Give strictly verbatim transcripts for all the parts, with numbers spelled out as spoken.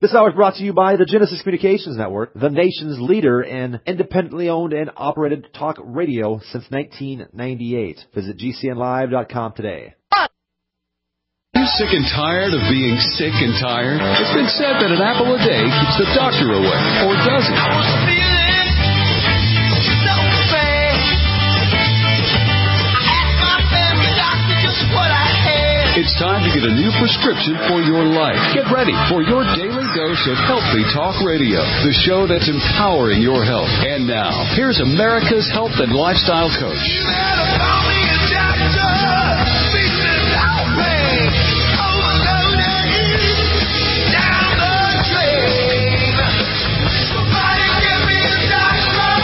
This hour is brought to you by the Genesis Communications Network, the nation's leader in independently owned and operated talk radio since nineteen ninety-eight. Visit G C N live dot com today. Are you sick and tired of being sick and tired? It's been said that an apple a day keeps the doctor away, or does it? I was feeling so bad. I asked my family doctor just what I had. It's time to get a new prescription for your life. Get ready for your daily dose of Healthy Talk Radio, the show that's empowering your health. And now, here's America's health and lifestyle coach. You better call me a doctor. Business outrage. Overloaded. Down the drain. Somebody give me a doctor.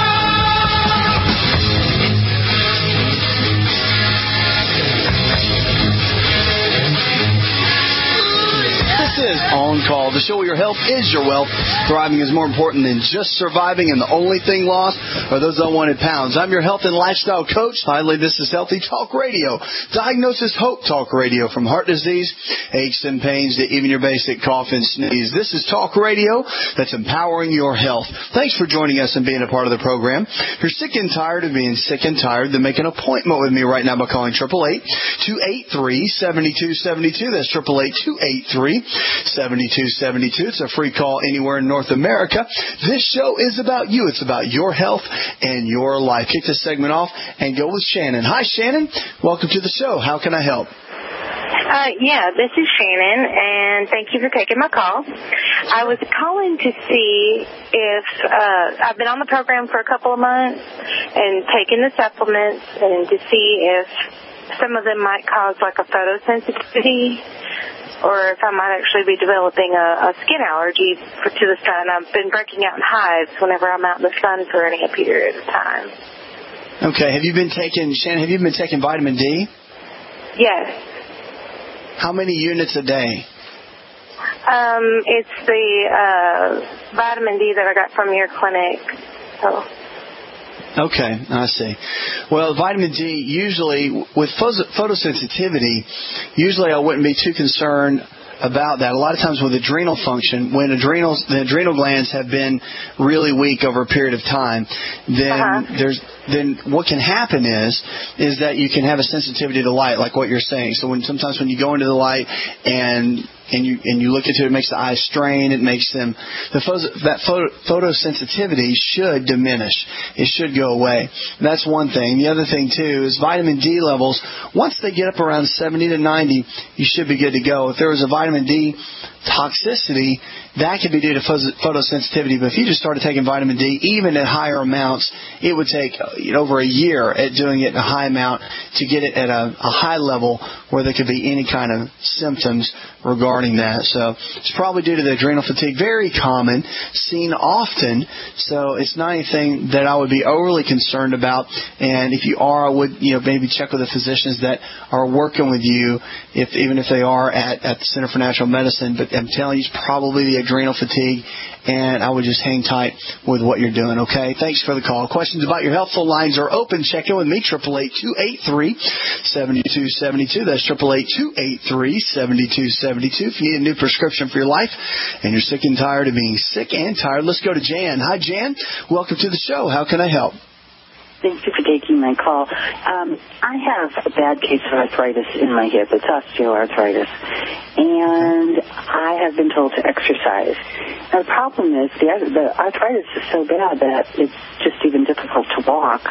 This is On Call, the show where your health is your wealth. Thriving is more important than just surviving, and the only thing lost are those unwanted pounds. I'm your health and lifestyle coach. Finally, this is Healthy Talk Radio. Diagnosis Hope Talk Radio, from heart disease, aches and pains, to even your basic cough and sneeze. This is talk radio that's empowering your health. Thanks for joining us and being a part of the program. If you're sick and tired of being sick and tired, then make an appointment with me right now by calling eight eight eight, two eight three, seven two seven two. That's eight eight eight, two eight three, seven two seven two. It's a free call anywhere in North America. This show is about you. It's about your health and your life. Kick this segment off and go with Shannon. Hi, Shannon. Welcome to the show. How can I help? Uh, yeah, this is Shannon, and thank you for taking my call. I was calling to see if uh, I've been on the program for a couple of months and taking the supplements, and to see if some of them might cause like a photosensitivity, or if I might actually be developing a, a skin allergy for, to the sun. I've been breaking out in hives whenever I'm out in the sun for any period of time. Okay. Have you been taking, Shannon, have you been taking vitamin D? Yes. How many units a day? Um, it's the uh, vitamin D that I got from your clinic. So. Okay, I see. Well, vitamin D, usually, with photosensitivity, usually I wouldn't be too concerned about that. A lot of times with adrenal function, when adrenals, the adrenal glands have been really weak over a period of time, then uh-huh. there's then what can happen is is that you can have a sensitivity to light, like what you're saying. So when sometimes when you go into the light and and you and you look into it, it makes the eyes strain. It makes them the photo, that photo, photosensitivity should diminish. It should go away. That's one thing. The other thing too is vitamin D levels. Once they get up around seventy to ninety, you should be good to go. If there was a vitamin D toxicity, that could be due to photosensitivity. But if you just started taking vitamin D, even at higher amounts, it would take you know, over a year at doing it in a high amount to get it at a, a high level where there could be any kind of symptoms regarding that. So it's probably due to the adrenal fatigue. Very common, seen often. So it's not anything that I would be overly concerned about. And if you are, I would you know maybe check with the physicians that are working with you, if even if they are at, at the Center for Natural Medicine. But I'm telling you, it's probably the adrenal fatigue, and I would just hang tight with what you're doing, okay? Thanks for the call. Questions about your health, phone lines are open. Check in with me, eight eight eight, two eight three, seven two seven two. That's eight eight eight, two eight three, seven two seven two. If you need a new prescription for your life and you're sick and tired of being sick and tired, let's go to Jan. Hi, Jan. Welcome to the show. How can I help? Thank you for taking my call. Um, I have a bad case of arthritis in my hip. It's osteoarthritis. And I have been told to exercise. Now, the problem is the, the arthritis is so bad that it's just even difficult to walk.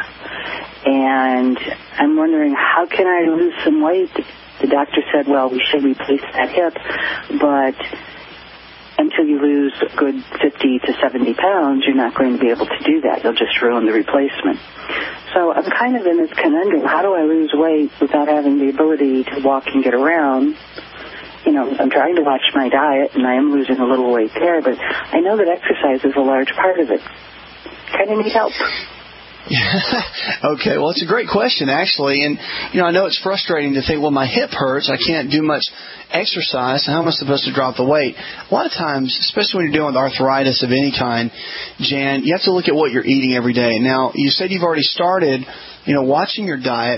And I'm wondering, how can I lose some weight? The doctor said, well, we should replace that hip, but until you lose a good fifty to seventy pounds, you're not going to be able to do that. You'll just ruin the replacement. So I'm kind of in this conundrum. How do I lose weight without having the ability to walk and get around? You know, I'm trying to watch my diet, and I am losing a little weight there, but I know that exercise is a large part of it. Kind of need help. Okay, well, it's a great question, actually. And, you know, I know it's frustrating to think, well, my hip hurts. I can't do much exercise. How am I supposed to drop the weight? A lot of times, especially when you're dealing with arthritis of any kind, Jan, you have to look at what you're eating every day. Now, you said you've already started, you know, watching your diet.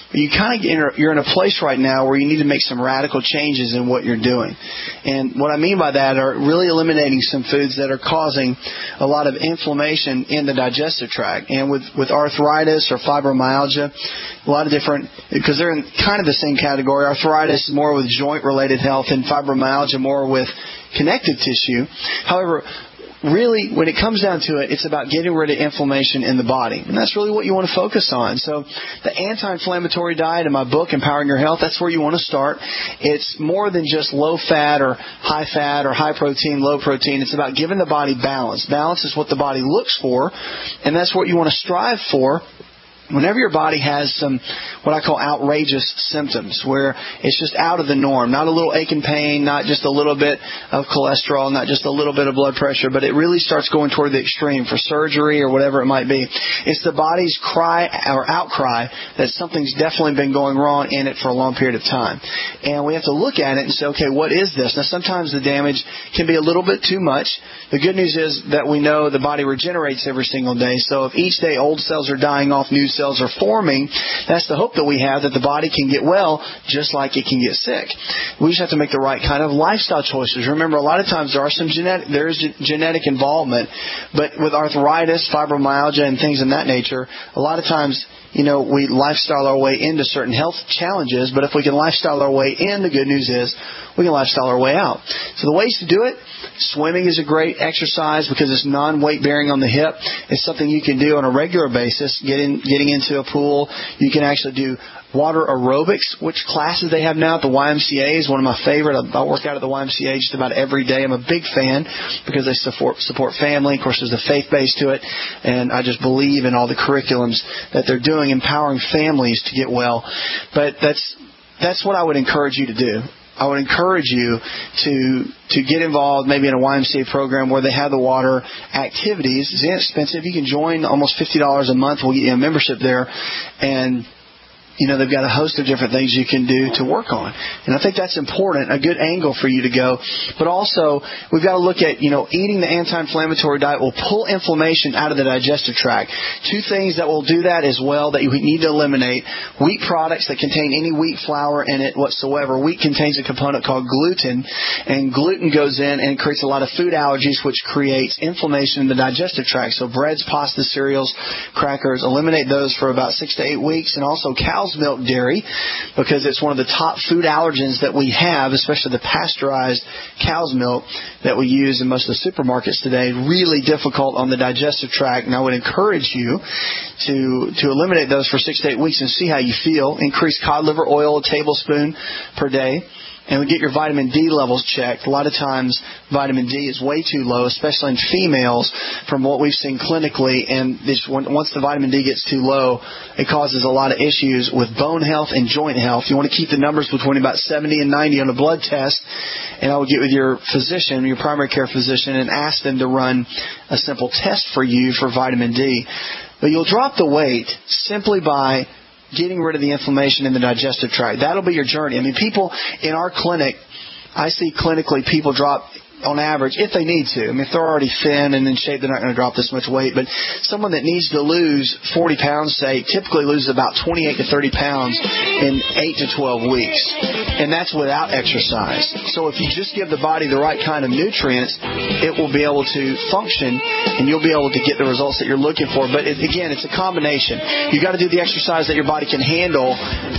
you kind of you're in a place right now where you need to make some radical changes in what you're doing. And what I mean by that are really eliminating some foods that are causing a lot of inflammation in the digestive tract. And with, with arthritis or fibromyalgia, a lot of different, because they're in kind of the same category. Arthritis is more with joint-related health and fibromyalgia more with connective tissue. However, really, when it comes down to it, it's about getting rid of inflammation in the body. And that's really what you want to focus on. So the anti-inflammatory diet in my book, Empowering Your Health, that's where you want to start. It's more than just low-fat or high-fat or high-protein, low-protein. It's about giving the body balance. Balance is what the body looks for, and that's what you want to strive for. Whenever your body has some, what I call outrageous symptoms, where it's just out of the norm, not a little ache and pain, not just a little bit of cholesterol, not just a little bit of blood pressure, but it really starts going toward the extreme for surgery or whatever it might be. It's the body's cry or outcry that something's definitely been going wrong in it for a long period of time. And we have to look at it and say, okay, what is this? Now, sometimes the damage can be a little bit too much. The good news is that we know the body regenerates every single day. So if each day old cells are dying off, new cells are forming, that's the hope that we have, that the body can get well just like it can get sick. We just have to make the right kind of lifestyle choices. Remember, a lot of times there are some genetic, there is genetic involvement, but with arthritis, fibromyalgia, and things of that nature, a lot of times, you know, we lifestyle our way into certain health challenges, but if we can lifestyle our way in, the good news is we can lifestyle our way out. So the ways to do it, swimming is a great exercise because it's non-weight bearing on the hip. It's something you can do on a regular basis, getting, getting into a pool. You can actually do water aerobics, which classes they have now at the Y M C A is one of my favorite. I work out at the Y M C A just about every day. I'm a big fan because they support support family. Of course, there's a faith base to it, and I just believe in all the curriculums that they're doing, empowering families to get well. But that's that's what I would encourage you to do. I would encourage you to to get involved maybe in a Y M C A program where they have the water activities. It's inexpensive. You can join almost fifty dollars a month. We'll get you a membership there, and you know, they've got a host of different things you can do to work on. And I think that's important, a good angle for you to go. But also, we've got to look at, you know, eating the anti-inflammatory diet will pull inflammation out of the digestive tract. Two things that will do that as well that we need to eliminate. Wheat products that contain any wheat flour in it whatsoever. Wheat contains a component called gluten, and gluten goes in and creates a lot of food allergies, which creates inflammation in the digestive tract. So breads, pasta, cereals, crackers, eliminate those for about six to eight weeks. And also cow's milk dairy, because it's one of the top food allergens that we have, especially the pasteurized cow's milk that we use in most of the supermarkets today. Really difficult on the digestive tract, and I would encourage you to to eliminate those for six to eight weeks and see how you feel. Increase cod liver oil a tablespoon per day. And we get your vitamin D levels checked. A lot of times vitamin D is way too low, especially in females from what we've seen clinically. And this, once the vitamin D gets too low, it causes a lot of issues with bone health and joint health. You want to keep the numbers between about seventy and ninety on a blood test. And I would get with your physician, your primary care physician, and ask them to run a simple test for you for vitamin D. But you'll drop the weight simply by getting rid of the inflammation in the digestive tract. That'll be your journey. I mean, people in our clinic, I see clinically people drop on average, if they need to. I mean, if they're already thin and in shape, they're not going to drop this much weight. But someone that needs to lose forty pounds, say, typically loses about twenty-eight to thirty pounds in eight to twelve weeks. And that's without exercise. So if you just give the body the right kind of nutrients, it will be able to function and you'll be able to get the results that you're looking for. But it, again, it's a combination. You've got to do the exercise that your body can handle,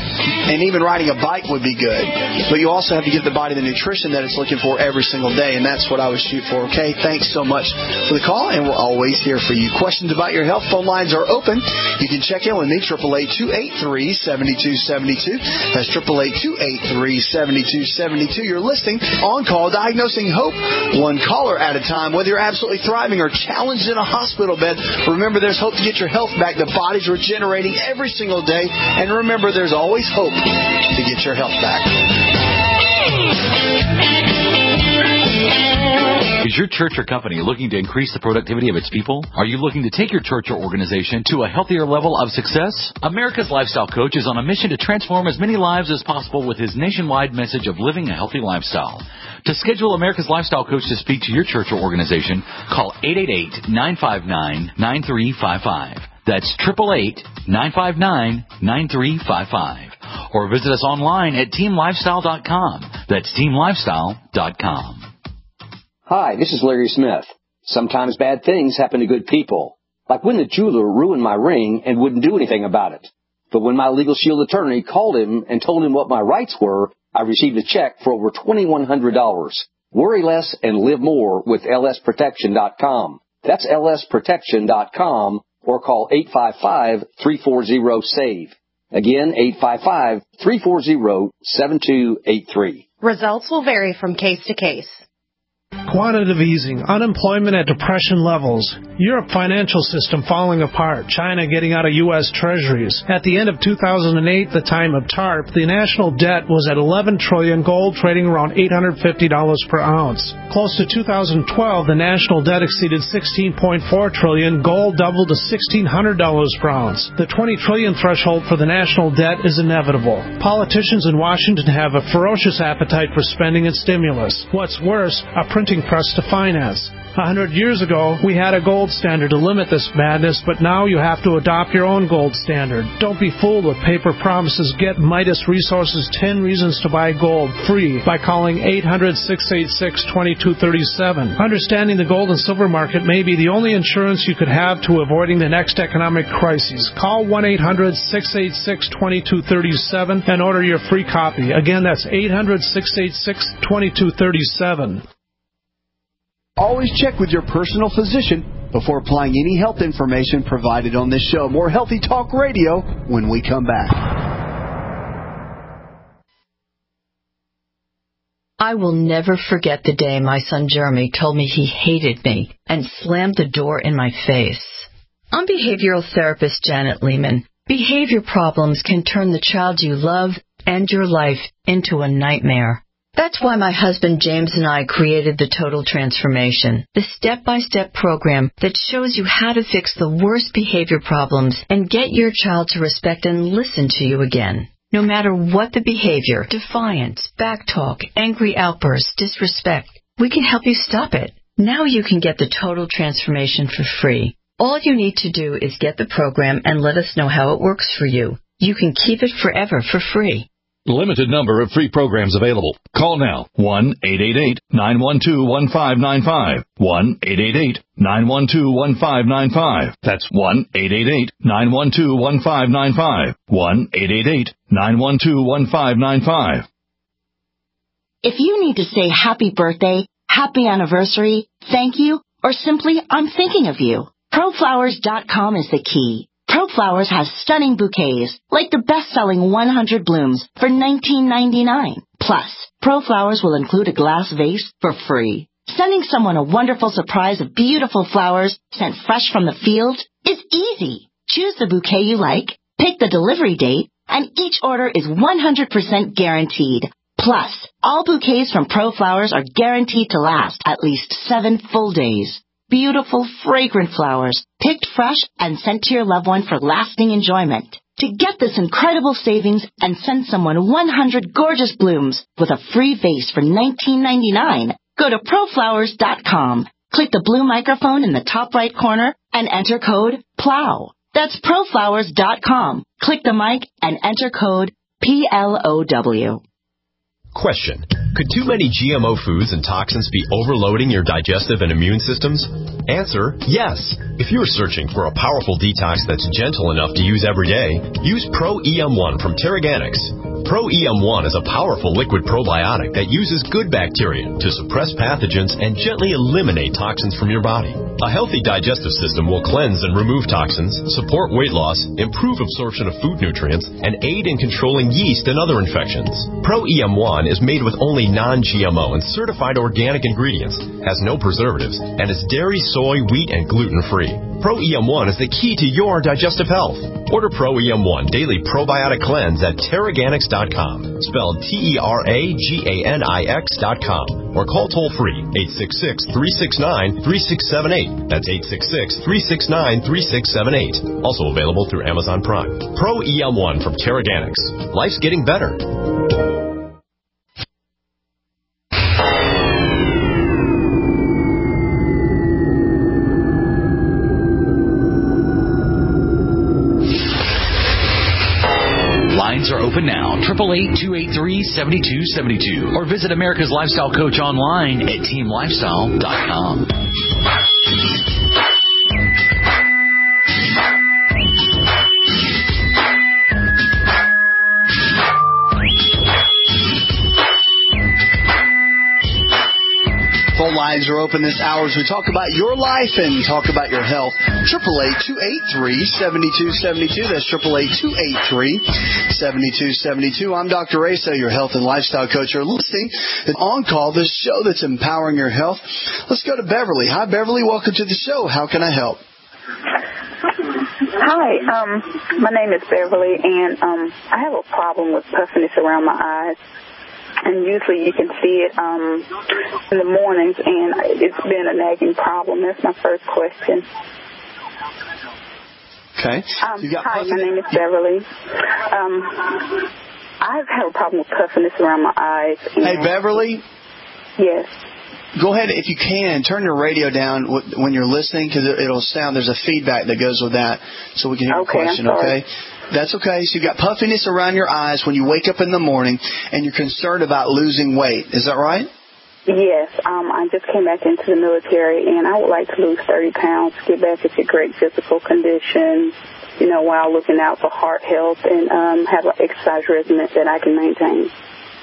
and even riding a bike would be good. But you also have to give the body the nutrition that it's looking for every single day. And that's what I would shoot for. Okay, thanks so much for the call, and we're always here for you. Questions about your health, phone lines are open. You can check in with me, eight eight eight, two eight three, seven two seven two. That's eight eight eight, two eight three, seven two seven two. You're listening On Call, Diagnosing Hope, one caller at a time. Whether you're absolutely thriving or challenged in a hospital bed, remember there's hope to get your health back. The body's regenerating every single day, and remember there's always hope to get your health back. Is your church or company looking to increase the productivity of its people? Are you looking to take your church or organization to a healthier level of success? America's Lifestyle Coach is on a mission to transform as many lives as possible with his nationwide message of living a healthy lifestyle. To schedule America's Lifestyle Coach to speak to your church or organization, call eight eight eight, nine five nine, nine three five five. That's eight eight eight, nine five nine, nine three five five. or visit us online at team lifestyle dot com. That's team lifestyle dot com. Hi, this is Larry Smith. Sometimes bad things happen to good people, like when the jeweler ruined my ring and wouldn't do anything about it. But when my Legal Shield attorney called him and told him what my rights were, I received a check for over twenty-one hundred dollars. Worry less and live more with L S protection dot com. That's L S protection dot com, or call eight five five, three four zero, SAVE. Again, eight five five, three four zero, seven two eight three. Results will vary from case to case. Quantitative easing, unemployment at depression levels, Europe financial system falling apart, China getting out of U S treasuries. At the end of two thousand eight, the time of TARP, the national debt was at eleven trillion dollars, gold trading around eight hundred fifty dollars per ounce. Close to two thousand twelve, the national debt exceeded sixteen point four trillion dollars, gold doubled to sixteen hundred dollars per ounce. The twenty trillion dollars threshold for the national debt is inevitable. Politicians in Washington have a ferocious appetite for spending and stimulus. What's worse, a printing press to finance. A hundred years ago, we had a gold standard to limit this madness, but now you have to adopt your own gold standard. Don't be fooled with paper promises. Get Midas Resources ten Reasons to Buy Gold free by calling eight hundred, six eight six, two two three seven. Understanding the gold and silver market may be the only insurance you could have to avoiding the next economic crisis. Call one eight hundred, six eight six, two two three seven and order your free copy. Again, that's eight hundred, six eight six, two two three seven. Always check with your personal physician before applying any health information provided on this show. More Healthy Talk Radio when we come back. I will never forget the day my son Jeremy told me he hated me and slammed the door in my face. I'm behavioral therapist Janet Lehman. Behavior problems can turn the child you love and your life into a nightmare. That's why my husband James and I created the Total Transformation, the step-by-step program that shows you how to fix the worst behavior problems and get your child to respect and listen to you again. No matter what the behavior, defiance, backtalk, angry outbursts, disrespect, we can help you stop it. Now you can get the Total Transformation for free. All you need to do is get the program and let us know how it works for you. You can keep it forever for free. Limited number of free programs available. Call now. one eight eight eight, nine one two, one five nine five. one eight eight eight, nine one two, one five nine five. That's one eight eight eight, nine one two, one five nine five. one eight eight eight, nine one two, one five nine five. If you need to say happy birthday, happy anniversary, thank you, or simply I'm thinking of you, pro flowers dot com is the key. ProFlowers has stunning bouquets, like the best-selling one hundred blooms for nineteen ninety-nine. Plus, ProFlowers will include a glass vase for free. Sending someone a wonderful surprise of beautiful flowers sent fresh from the field is easy. Choose the bouquet you like, pick the delivery date, and each order is one hundred percent guaranteed. Plus, all bouquets from ProFlowers are guaranteed to last at least seven full days. Beautiful, fragrant flowers, picked fresh and sent to your loved one for lasting enjoyment. To get this incredible savings and send someone one hundred gorgeous blooms with a free vase for nineteen ninety-nine, go to pro flowers dot com. Click the blue microphone in the top right corner and enter code PLOW. That's pro flowers dot com. Click the mic and enter code P L O W. Question. Could too many G M O foods and toxins be overloading your digestive and immune systems? Answer, yes. If you're searching for a powerful detox that's gentle enough to use every day, use Pro E M one from Terraganics. Pro E M one is a powerful liquid probiotic that uses good bacteria to suppress pathogens and gently eliminate toxins from your body. A healthy digestive system will cleanse and remove toxins, support weight loss, improve absorption of food nutrients, and aid in controlling yeast and other infections. Pro E M one is made with only non-G M O and certified organic ingredients, has no preservatives, and is dairy, soy, wheat, and gluten-free. Pro E M one is the key to your digestive health. Order Pro E M one Daily Probiotic Cleanse at Terraganics dot com, spelled T E R A G A N I X dot com, or call toll-free eight six six, three six nine, three six seven eight. That's eight six six, three six nine, three six seven eight. Also available through Amazon Prime. Pro E M one from Terraganics. Life's getting better. Lines are open now. eight eight eight, two eight three, seven two seven two. Or visit America's Lifestyle Coach online at team lifestyle dot com. Phone lines are open this hour as we talk about your life and talk about your health. eight eight eight, two eight three, seven two seven two. That's eight eight eight, two eight three, seven two seven two. I'm Doctor Asa, your health and lifestyle coach. You're listening to On Call, the show that's empowering your health. Let's go to Beverly. Hi, Beverly. Welcome to the show. How can I help? Hi, um, my name is Beverly, and um, I have a problem with puffiness around my eyes. And usually you can see it um, in the mornings, and it's been a nagging problem. That's my first question. Okay. Um, hi, my name is Beverly. Um, I've had a problem with puffiness around my eyes. Hey, Beverly? Yes. Go ahead, if you can, turn your radio down when you're listening, because it'll sound, there's a feedback that goes with that, so we can hear okay, your question, I'm sorry. okay? That's okay. So you've got puffiness around your eyes when you wake up in the morning, and you're concerned about losing weight. Is that right? Yes. Um, I just came back into the military, and I would like to lose thirty pounds, get back into great physical condition, you know, while looking out for heart health, and um, have an exercise regimen that I can maintain.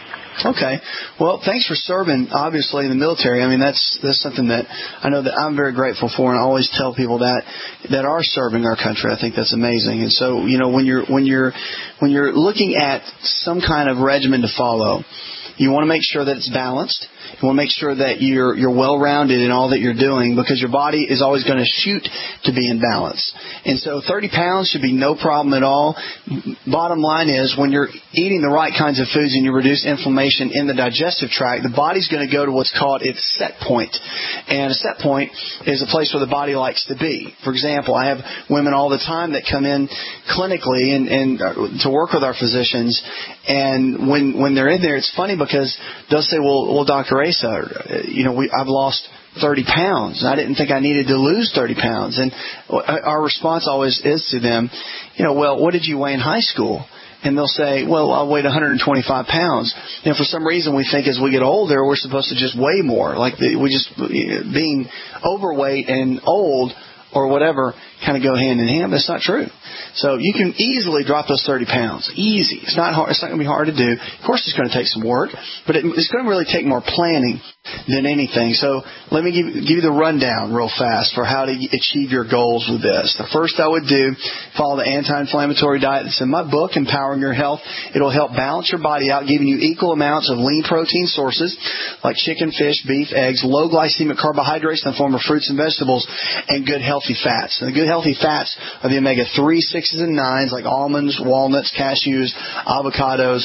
Okay. Well, thanks for serving, obviously, in the military. I mean, that's that's something that I know that I'm very grateful for, and I always tell people that that are serving our country. I think that's amazing. And so, you know, when you're when you're when you're looking at some kind of regimen to follow, you want to make sure that it's balanced. You want to make sure that you're you're well-rounded in all that you're doing, because your body is always going to shoot to be in balance. And so thirty pounds should be no problem at all. Bottom line is, when you're eating the right kinds of foods and you reduce inflammation in the digestive tract, the body's going to go to what's called its set point. And a set point is a place where the body likes to be. For example, I have women all the time that come in clinically and, and to work with our physicians, and when when they're in there, it's funny because they'll say, well, well, Doctor Asa, you know, we, I've lost thirty pounds. I didn't think I needed to lose thirty pounds. And our response always is to them, you know, well, what did you weigh in high school? And they'll say, well, I weighed one hundred twenty-five pounds. And for some reason, we think as we get older, we're supposed to just weigh more. Like the, we just, being overweight and old or whatever kind of go hand in hand, but it's not true. So you can easily drop those thirty pounds. Easy. It's not hard. It's not going to be hard to do. Of course, it's going to take some work, but it, it's going to really take more planning than anything. So let me give, give you the rundown real fast for how to achieve your goals with this. The first I would do, follow the anti-inflammatory diet that's in my book, Empowering Your Health. It'll help balance your body out, giving you equal amounts of lean protein sources like chicken, fish, beef, eggs, low glycemic carbohydrates in the form of fruits and vegetables, and good healthy fats. And the good healthy fats are the omega three, sixes, and nines like almonds, walnuts, cashews, avocados,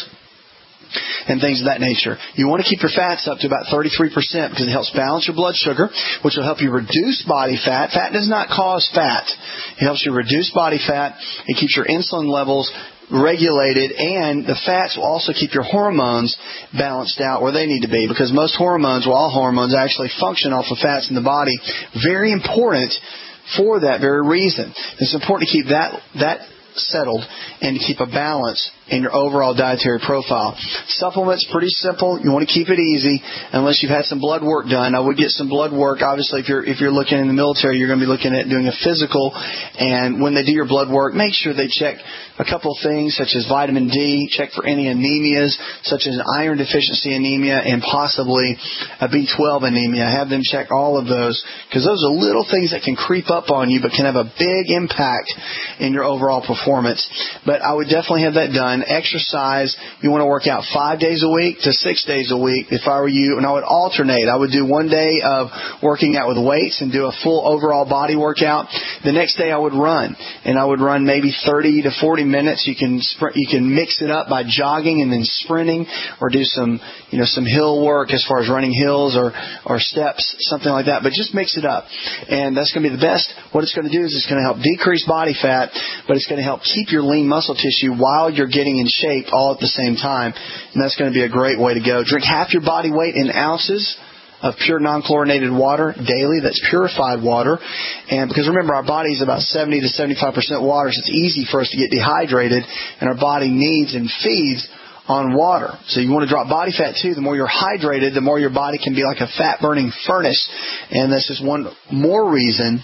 and things of that nature. You want to keep your fats up to about thirty-three percent because it helps balance your blood sugar, which will help you reduce body fat. Fat does not cause fat. It helps you reduce body fat. It keeps your insulin levels regulated, and the fats will also keep your hormones balanced out where they need to be, because most hormones, well, all hormones actually function off of fats in the body. Very important for that very reason. It's important to keep that that settled and to keep a balance in your overall dietary profile. Supplements, pretty simple. You want to keep it easy unless you've had some blood work done. I would get some blood work. Obviously, if you're if you're looking in the military, you're going to be looking at doing a physical. And when they do your blood work, make sure they check a couple of things such as vitamin D, check for any anemias such as iron deficiency anemia and possibly a B twelve anemia. Have them check all of those, because those are little things that can creep up on you but can have a big impact in your overall performance. But I would definitely have that done. Exercise, you want to work out five days a week to six days a week if I were you, and I would alternate. I would do one day of working out with weights and do a full overall body workout. The next day I would run, and I would run maybe thirty to forty minutes. You can sprint, you can mix it up by jogging and then sprinting, or do some, you know, some hill work as far as running hills or, or steps, something like that. But just mix it up, and that's going to be the best. What it's going to do is it's going to help decrease body fat, but it's going to help keep your lean muscle tissue while you're getting in shape all at the same time. And that's going to be a great way to go. Drink half your body weight in ounces of pure non-chlorinated water daily. That's purified water. And because remember, our body is about seventy to seventy-five percent water, so it's easy for us to get dehydrated, and our body needs and feeds on water. So you want to drop body fat too. The more you're hydrated, the more your body can be like a fat-burning furnace. And this is one more reason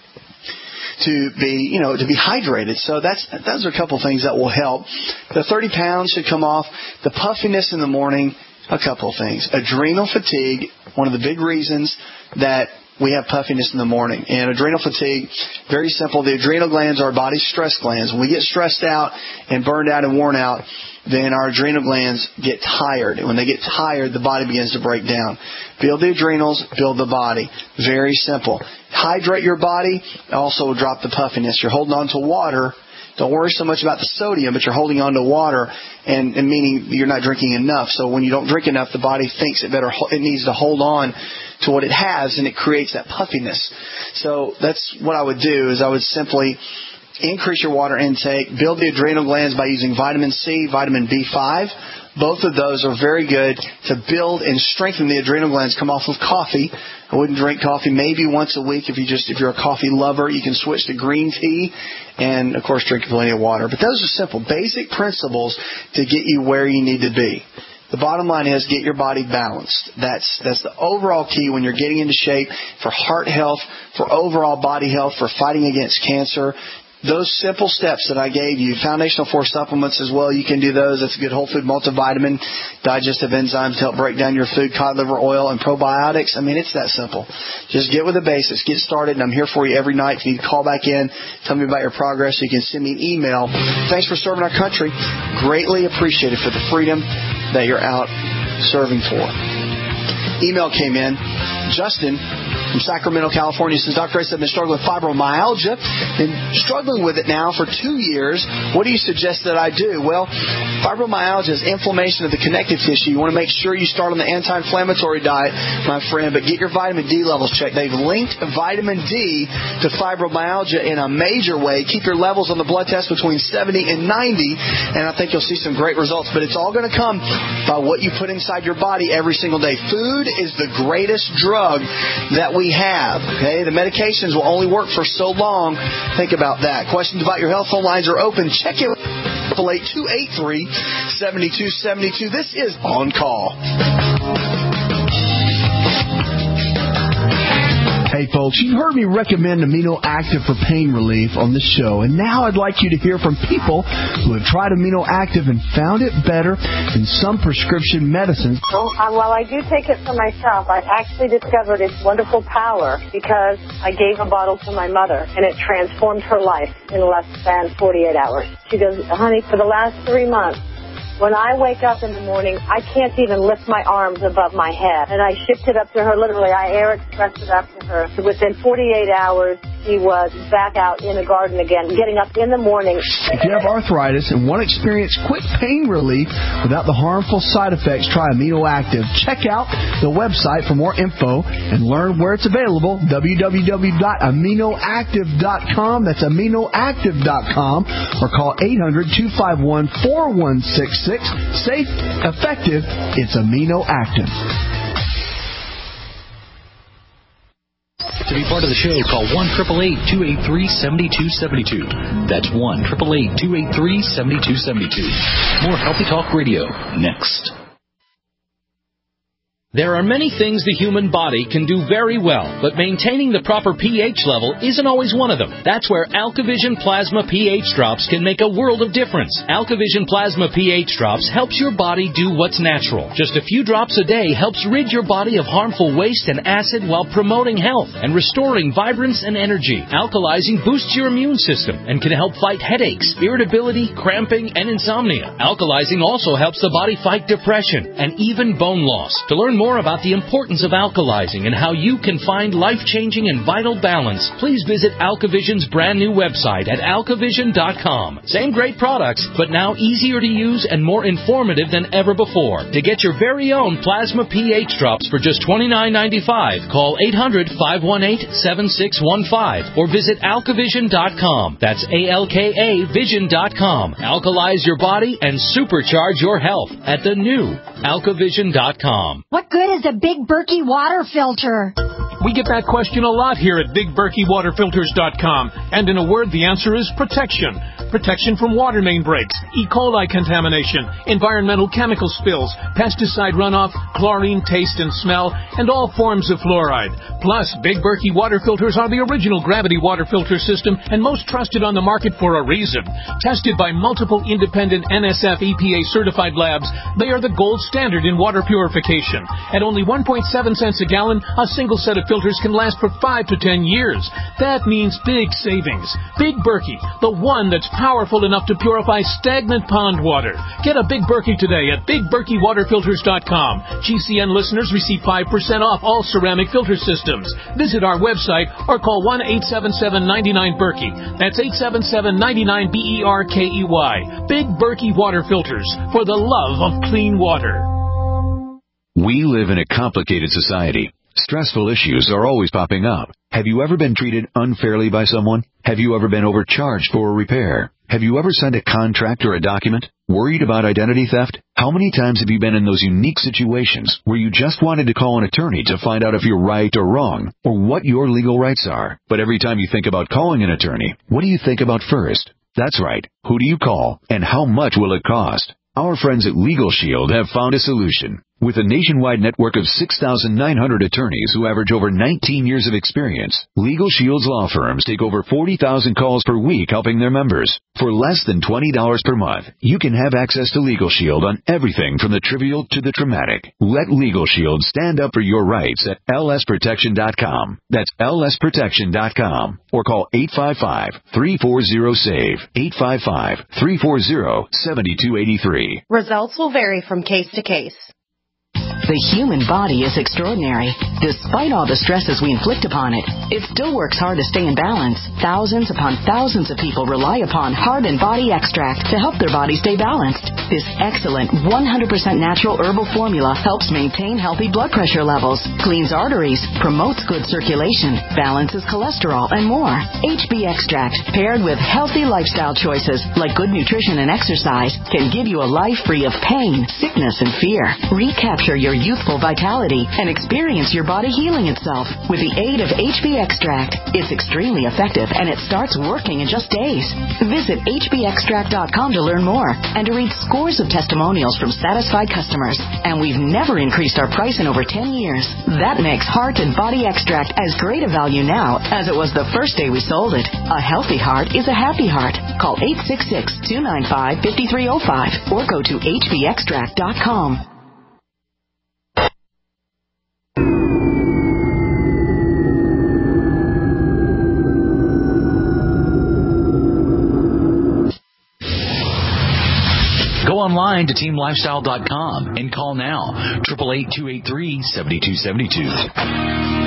to be, you know, to be hydrated. So that's, those are a couple things that will help. The thirty pounds should come off. The puffiness in the morning, a couple of things. Adrenal fatigue, one of the big reasons that we have puffiness in the morning. And adrenal fatigue, very simple. The adrenal glands are our body's stress glands. When we get stressed out and burned out and worn out, then our adrenal glands get tired. And when they get tired, the body begins to break down. Build the adrenals, build the body. Very simple. Hydrate your body, also drop the puffiness. You're holding on to water. Don't worry so much about the sodium, but you're holding on to water, and, and meaning you're not drinking enough. So when you don't drink enough, the body thinks it better, it needs to hold on to what it has, and it creates that puffiness. So that's what I would do, is I would simply increase your water intake, build the adrenal glands by using vitamin C, vitamin B five. Both of those are very good to build and strengthen the adrenal glands. Come off of coffee. I wouldn't drink coffee maybe once a week. If you just if you're a coffee lover, you can switch to green tea, and of course drink plenty of water. But those are simple, basic principles to get you where you need to be. The bottom line is get your body balanced. That's that's the overall key when you're getting into shape for heart health, for overall body health, for fighting against cancer. Those simple steps that I gave you, Foundational Force supplements as well, you can do those. That's a good whole food multivitamin, digestive enzymes to help break down your food, cod liver oil, and probiotics. I mean, it's that simple. Just get with the basics. Get started, and I'm here for you every night. If you need to call back in, tell me about your progress. You can send me an email. Thanks for serving our country. Greatly appreciated for the freedom that you're out serving for. Email came in. Justin from Sacramento, California says, Doctor Ace, I've been struggling with fibromyalgia and struggling with it now for two years. What do you suggest that I do? Well, fibromyalgia is inflammation of the connective tissue. You want to make sure you start on the anti-inflammatory diet, my friend, but get your vitamin D levels checked. They've linked vitamin D to fibromyalgia in a major way. Keep your levels on the blood test between seventy and ninety, and I think you'll see some great results. But it's all going to come by what you put inside your body every single day. Food is the greatest drug that we have. Okay, the medications will only work for so long. Think about that. Questions about your health, phone lines are open. Check it. eight two eight three, seven two seven two. This is On Call. Hey folks, you've heard me recommend Amino Active for pain relief on this show, and now I'd like you to hear from people who have tried Amino Active and found it better than some prescription medicines. Well, uh, while I do take it for myself, I actually discovered its wonderful power because I gave a bottle to my mother, and it transformed her life in less than forty-eight hours. She goes, honey, for the last three months, when I wake up in the morning, I can't even lift my arms above my head. And I shipped it up to her, literally. I air expressed it up to her. So within forty-eight hours, she was back out in the garden again, getting up in the morning. If you have arthritis and want to experience quick pain relief without the harmful side effects, try Amino Active. Check out the website for more info and learn where it's available, w w w dot amino active dot com. That's amino active dot com. Or call eight hundred, two five one, four one six six. Safe, effective, it's Amino Active. To be part of the show, call one eight eight eight, two eight three, seven two seven two. That's one eight eight eight, two eight three, seven two seven two. More Healthy Talk Radio next. There are many things the human body can do very well, but maintaining the proper pH level isn't always one of them. That's where AlkaVision Plasma pH Drops can make a world of difference. AlkaVision Plasma pH Drops helps your body do what's natural. Just a few drops a day helps rid your body of harmful waste and acid while promoting health and restoring vibrance and energy. Alkalizing boosts your immune system and can help fight headaches, irritability, cramping, and insomnia. Alkalizing also helps the body fight depression and even bone loss. To learn more about the importance of alkalizing and how you can find life-changing and vital balance, please visit AlkaVision's brand new website at alkavision dot com. Same great products, but now easier to use and more informative than ever before. To get your very own Plasma pH Drops for just twenty-nine ninety-five, call eight hundred, five one eight, seven six one five or visit alkavision dot com. That's A L K A vision dot com. Alkalize your body and supercharge your health at the new Alkavision dot com. What good is a Big Berkey water filter? We get that question a lot here at Big Berkey Water Filters dot com. And in a word, the answer is protection. Protection from water main breaks, E. coli contamination, environmental chemical spills, pesticide runoff, chlorine taste and smell, and all forms of fluoride. Plus, Big Berkey water filters are the original gravity water filter system and most trusted on the market for a reason. Tested by multiple independent N S F E P A certified labs, they are the gold standard in water purification. At only one point seven cents a gallon, a single set of filters can last for five to ten years. That means big savings. Big Berkey, the one that's powerful enough to purify stagnant pond water. Get a Big Berkey today at Big Berkey Water Filters dot com. G C N listeners receive five percent off all ceramic filter systems. Visit our website or call one eight seven seven, nine nine, Berkey. That's eight seven seven, nine nine, B E R K E Y. Big Berkey Water Filters, for the love of clean water. We live in a complicated society. Stressful issues are always popping up. Have you ever been treated unfairly by someone? Have you ever been overcharged for a repair? Have you ever signed a contract or a document? Worried about identity theft? How many times have you been in those unique situations where you just wanted to call an attorney to find out if you're right or wrong, or what your legal rights are? But every time you think about calling an attorney, what do you think about first? That's right. Who do you call, and how much will it cost? Our friends at Legal Shield have found a solution. With a nationwide network of six thousand nine hundred attorneys who average over nineteen years of experience, Legal Shield's law firms take over forty thousand calls per week helping their members. For less than twenty dollars per month, you can have access to Legal Shield on everything from the trivial to the traumatic. Let Legal Shield stand up for your rights at L S protection dot com. That's L S protection dot com. Or call eight five five, three four zero, S A V E, eight five five, three four zero, seven two eight three. Results will vary from case to case. The human body is extraordinary. Despite all the stresses we inflict upon it, it still works hard to stay in balance. Thousands upon thousands of people rely upon Heart and Body Extract to help their body stay balanced. This excellent one hundred percent natural herbal formula helps maintain healthy blood pressure levels, cleans arteries, promotes good circulation, balances cholesterol, and more. H B Extract, paired with healthy lifestyle choices like good nutrition and exercise, can give you a life free of pain, sickness, and fear. Recapture your youthful vitality and experience your body healing itself with the aid of H B Extract. It's extremely effective and it starts working in just days. Visit H B extract dot com to learn more and to read scores of testimonials from satisfied customers. And we've never increased our price in over ten years. That makes Heart and Body Extract as great a value now as it was the first day we sold it. A healthy heart is a happy heart. Call eight six six, two nine five, five three zero five or go to H B extract dot com. Go online to team lifestyle dot com and call now, eight eight eight, two eight three, seven two seven two.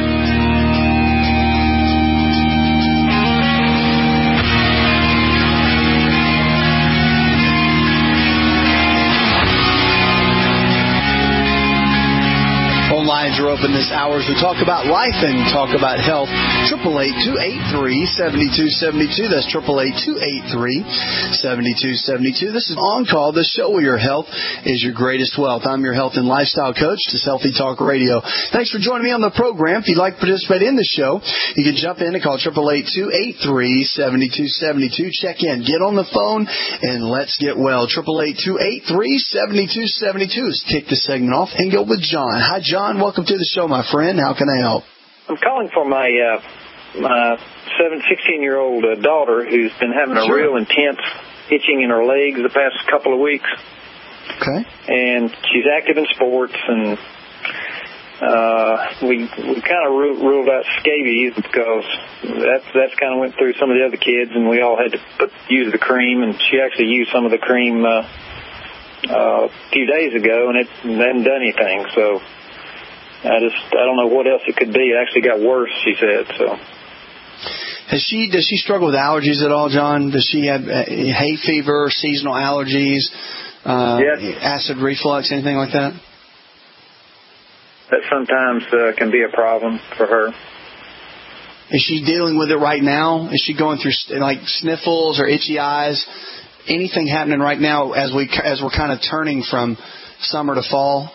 Lines are open this hour as we talk about life and talk about health. eight eight eight, two eight three, seven two seven two. That's eight eight eight, two eight three, seven two seven two. This is On Call, the show where your health is your greatest wealth. I'm your health and lifestyle coach. This is Healthy Talk Radio. Thanks for joining me on the program. If you'd like to participate in the show, you can jump in and call eight eight eight, two eight three, seven two seven two. Check in. Get on the phone and let's get well. eight eight eight, two eight three, seven two seven two. Let's kick the segment off and go with John. Hi, John. Welcome to the show, my friend. How can I help? I'm calling for my uh, my seven, sixteen-year-old uh, daughter who's been having a Sure. real intense itching in her legs the past couple of weeks. Okay. And she's active in sports, and uh, we we kind of ruled, ruled out scabies because that's that's kind of went through some of the other kids, and we all had to put, use the cream, and she actually used some of the cream uh, uh, a few days ago, and it hadn't done anything. So I just I don't know what else it could be. It actually got worse, she said. So. Has she does she struggle with allergies at all, John? Does she have uh, hay fever, seasonal allergies, uh, yes. acid reflux, anything like that? That sometimes uh, can be a problem for her. Is she dealing with it right now? Is she going through like sniffles or itchy eyes? Anything happening right now as we as we're kind of turning from summer to fall?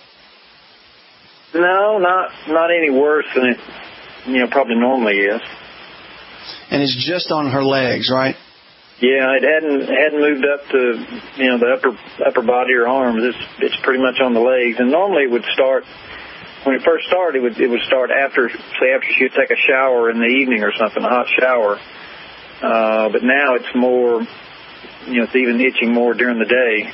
No, not not any worse than it, you know, probably normally is. And it's just on her legs, right? Yeah, it hadn't hadn't moved up to, you know, the upper upper body or arms. It's it's pretty much on the legs. And normally it would start when it first started. It would it would start after, say, after she would take a shower in the evening or something, a hot shower. Uh, but now it's more, you know, it's even itching more during the day.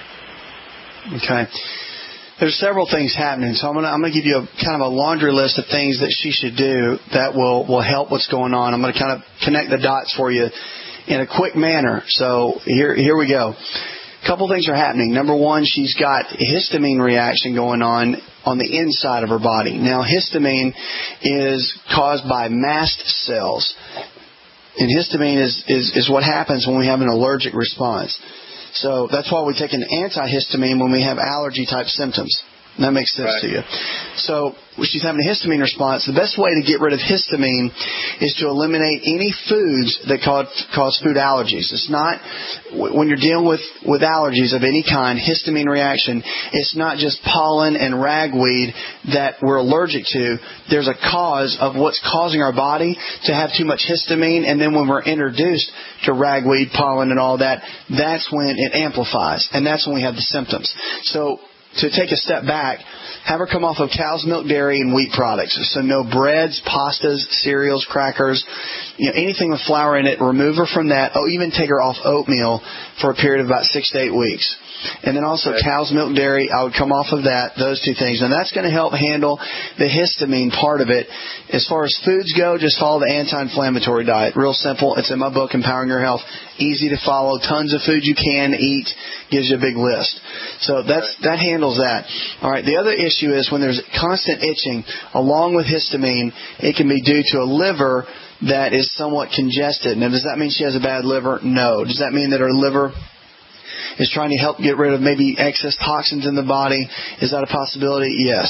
Okay. There's several things happening, so I'm gonna I'm gonna give you a kind of a laundry list of things that she should do that will will help what's going on. I'm gonna kind of connect the dots for you in a quick manner. So here here we go. A couple things are happening. Number one, she's got a histamine reaction going on on the inside of her body. Now, histamine is caused by mast cells. And histamine is, is, is what happens when we have an allergic response. So that's why we take an antihistamine when we have allergy-type symptoms. That makes sense right. to you. So when she's having a histamine response, the best way to get rid of histamine is to eliminate any foods that cause, cause food allergies. It's not, when you're dealing with, with allergies of any kind, histamine reaction, it's not just pollen and ragweed that we're allergic to. There's a cause of what's causing our body to have too much histamine, and then when we're introduced to ragweed, pollen, and all that, that's when it amplifies, and that's when we have the symptoms. So to take a step back, have her come off of cow's milk, dairy, and wheat products. So no breads, pastas, cereals, crackers, you know, anything with flour in it. Remove her from that. Oh, even take her off oatmeal for a period of about six to eight weeks. And then also okay. cow's milk, dairy, I would come off of that, those two things. And that's going to help handle the histamine part of it. As far as foods go, just follow the anti-inflammatory diet. Real simple. It's in my book, Empowering Your Health. Easy to follow. Tons of food you can eat. Gives you a big list. So that's that handles that. All right. The other issue is when there's constant itching, along with histamine, it can be due to a liver that is somewhat congested. Now, does that mean she has a bad liver? No. Does that mean that her liver is trying to help get rid of maybe excess toxins in the body? Is that a possibility? Yes.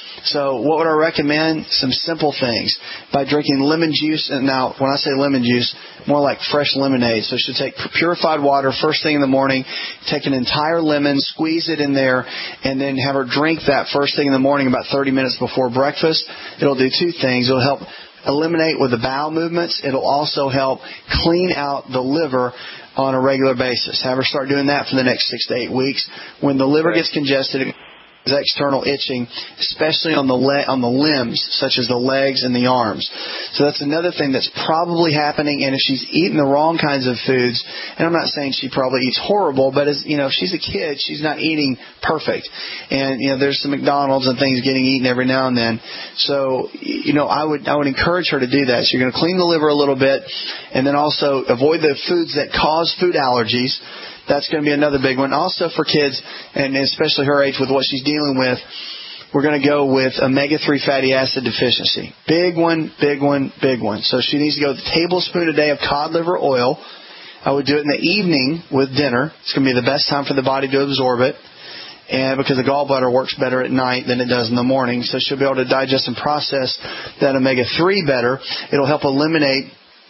So what would I recommend? Some simple things. By drinking lemon juice, and now when I say lemon juice, more like fresh lemonade. So she'll take purified water first thing in the morning, take an entire lemon, squeeze it in there, and then have her drink that first thing in the morning about thirty minutes before breakfast. It'll do two things. It'll help eliminate with the bowel movements. It'll also help clean out the liver on a regular basis. Have her start doing that for the next six to eight weeks. When the liver gets congested, is external itching, especially on the le- on the limbs, such as the legs and the arms. So that's another thing that's probably happening. And if she's eating the wrong kinds of foods, and I'm not saying she probably eats horrible, but as you know, if she's a kid, she's not eating perfect. And you know, there's some McDonald's and things getting eaten every now and then. So you know, I would I would encourage her to do that. So you're going to clean the liver a little bit, and then also avoid the foods that cause food allergies. That's going to be another big one. Also for kids, and especially her age with what she's dealing with, we're going to go with omega three fatty acid deficiency. Big one, big one, big one. So she needs to go with a tablespoon a day of cod liver oil. I would do it in the evening with dinner. It's going to be the best time for the body to absorb it. And because the gallbladder works better at night than it does in the morning. So she'll be able to digest and process that omega three better. It'll help eliminate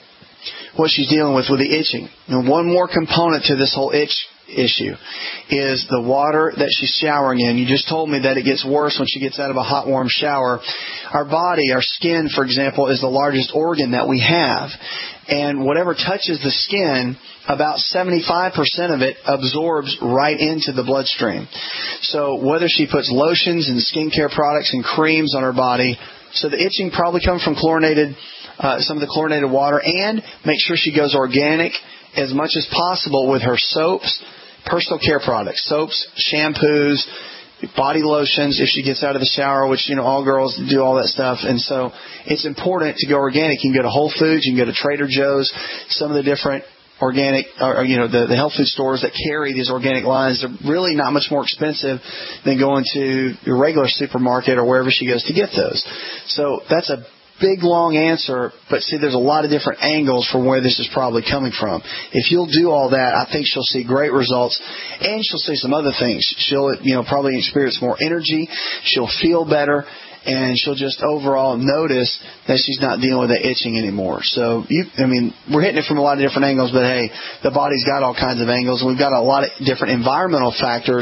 what she's dealing with with the itching. And one more component to this whole itch issue is the water that she's showering in. You just told me that it gets worse when she gets out of a hot, warm shower. Our body, our skin, for example, is the largest organ that we have. And whatever touches the skin, about seventy-five percent of it absorbs right into the bloodstream. So whether she puts lotions and skincare products and creams on her body, so the itching probably comes from chlorinated Uh, some of the chlorinated water, and make sure she goes organic as much as possible with her soaps, personal care products, soaps, shampoos, body lotions if she gets out of the shower, which, you know, all girls do all that stuff. And so it's important to go organic. You can go to Whole Foods, you can go to Trader Joe's, some of the different organic, or, you know, the, the health food stores that carry these organic lines. They're really not much more expensive than going to your regular supermarket or wherever she goes to get those. So that's a big, long answer, but see, there's a lot of different angles from where this is probably coming from. If you'll do all that, I think she'll see great results, and she'll see some other things. She'll, you know, probably experience more energy. She'll feel better, and she'll just overall notice that she's not dealing with that itching anymore. So, you, I mean, we're hitting it from a lot of different angles, but hey, the body's got all kinds of angles, and we've got a lot of different environmental factors